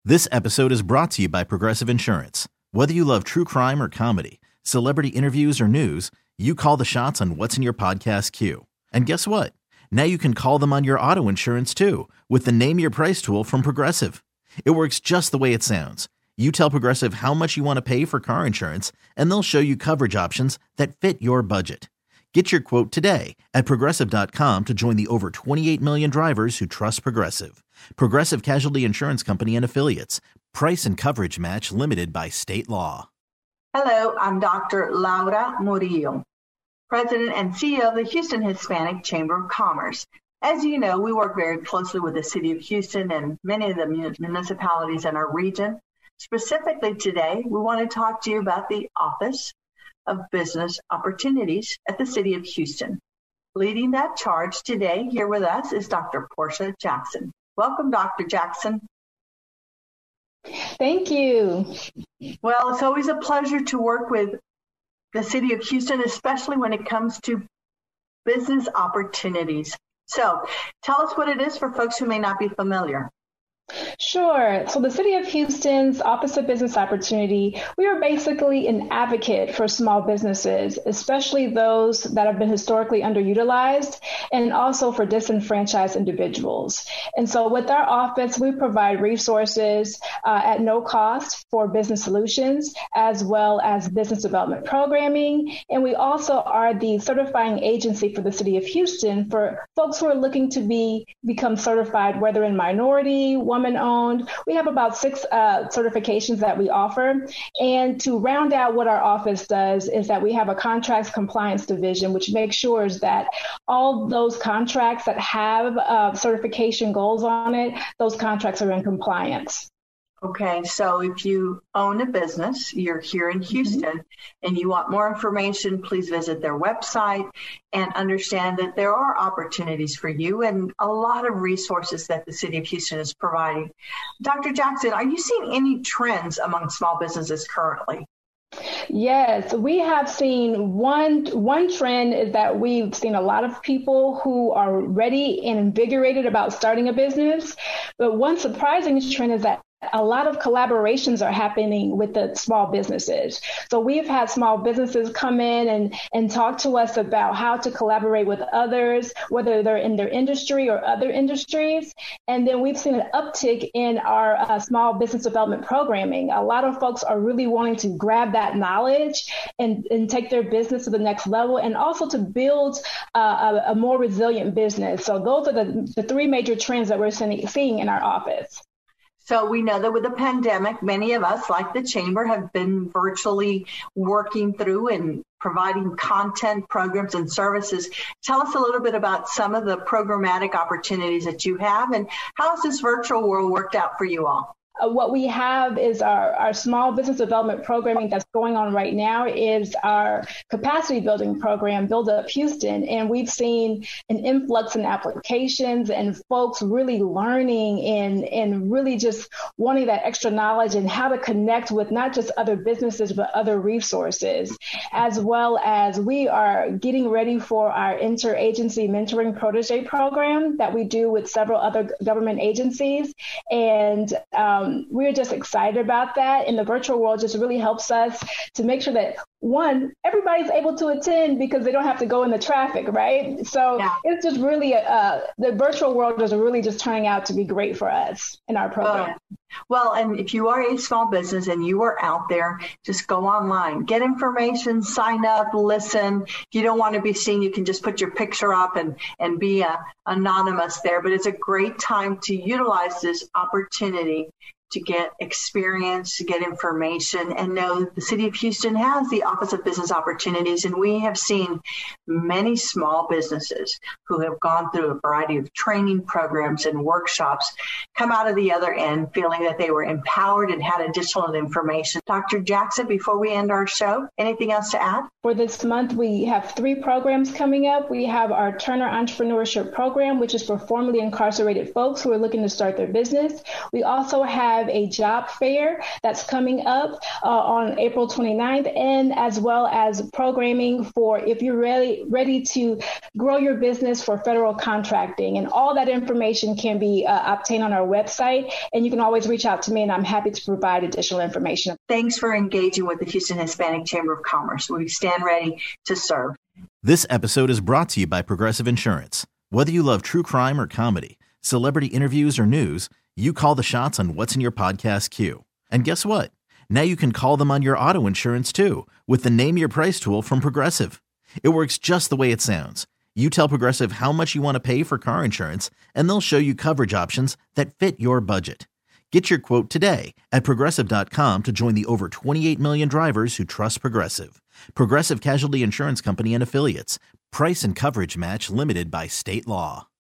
This episode is brought to you by Progressive Insurance. Whether you love true crime or comedy, celebrity interviews or news, you call the shots on what's in your podcast queue. And guess what? Now you can call them on your auto insurance too with the Name Your Price tool from Progressive. It works just the way it sounds. You tell Progressive how much you want to pay for car insurance, and they'll show you coverage options that fit your budget. Get your quote today at Progressive.com to join the over 28 million drivers who trust Progressive. Progressive Casualty Insurance Company and Affiliates. Price and coverage match limited by state law. Hello, I'm Dr. Laura Murillo, President and CEO of the Houston Hispanic Chamber of Commerce. As you know, we work very closely with the City of Houston and many of the municipalities in our region. Specifically today, we want to talk to you about the Office of Business Opportunities at the City of Houston. Leading that charge today here with us is Dr. Portia Jackson. Welcome, Dr. Jackson. Thank you. Well, it's always a pleasure to work with the City of Houston, especially when it comes to business opportunities. So tell us what it is for folks who may not be familiar. Sure. So the City of Houston's Office of Business Opportunity, we are basically an advocate for small businesses, especially those that have been historically underutilized and also for disenfranchised individuals. And so with our office, we provide resources at no cost for business solutions, as well as business development programming. And we also are the certifying agency for the City of Houston for folks who are looking to become certified, whether in minority, woman-owned. We have about 6 certifications that we offer. And to round out what our office does is that we have a contracts compliance division, which makes sure that all those contracts that have certification goals on it, those contracts are in compliance. Okay, so if you own a business, you're here in Houston, and you want more information, please visit their website and understand that there are opportunities for you and a lot of resources that the City of Houston is providing. Dr. Jackson, are you seeing any trends among small businesses currently? Yes, we have seen one trend is that we've seen a lot of people who are ready and invigorated about starting a business. But one surprising trend is that a lot of collaborations are happening with the small businesses. So we've had small businesses come in and talk to us about how to collaborate with others, whether they're in their industry or other industries. And then we've seen an uptick in our small business development programming. A lot of folks are really wanting to grab that knowledge and take their business to the next level, and also to build a more resilient business. So those are the 3 major trends that we're seeing in our office. So we know that with the pandemic, many of us, like the Chamber, have been virtually working through and providing content, programs, and services. Tell us a little bit about some of the programmatic opportunities that you have, and how has this virtual world worked out for you all? What we have is our small business development programming that's going on right now is our capacity building program, Build Up Houston. And we've seen an influx in applications and folks really learning and really just wanting that extra knowledge and how to connect with not just other businesses, but other resources, as well as we are getting ready for our interagency mentoring protege program that we do with several other government agencies. And we're just excited about that. And the virtual world just really helps us to make sure that, one, everybody's able to attend because they don't have to go in the traffic, right? So It's just really, the virtual world is really just turning out to be great for us in our program. Well, and if you are a small business and you are out there, just go online, get information, sign up, listen. If you don't want to be seen, you can just put your picture up and be anonymous there. But it's a great time to utilize this opportunity to get experience, to get information, and know the City of Houston has the Office of Business Opportunities. And we have seen many small businesses who have gone through a variety of training programs and workshops come out of the other end feeling that they were empowered and had additional information. Dr. Jackson, before we end our show, anything else to add? For this month, we have 3 programs coming up. We have our Turner Entrepreneurship Program, which is for formerly incarcerated folks who are looking to start their business. We also have have a job fair that's coming up on April 29th, and as well as programming for if you're ready to grow your business for federal contracting. And all that information can be obtained on our website, and you can always reach out to me, and I'm happy to provide additional information. Thanks for engaging with the Houston Hispanic Chamber of Commerce. We stand ready to serve. This episode is brought to you by Progressive Insurance. Whether you love true crime or comedy, celebrity interviews or news, you call the shots on what's in your podcast queue. And guess what? Now you can call them on your auto insurance too with the Name Your Price tool from Progressive. It works just the way it sounds. You tell Progressive how much you want to pay for car insurance, and they'll show you coverage options that fit your budget. Get your quote today at Progressive.com to join the over 28 million drivers who trust Progressive. Progressive Casualty Insurance Company and Affiliates. Price and coverage match limited by state law.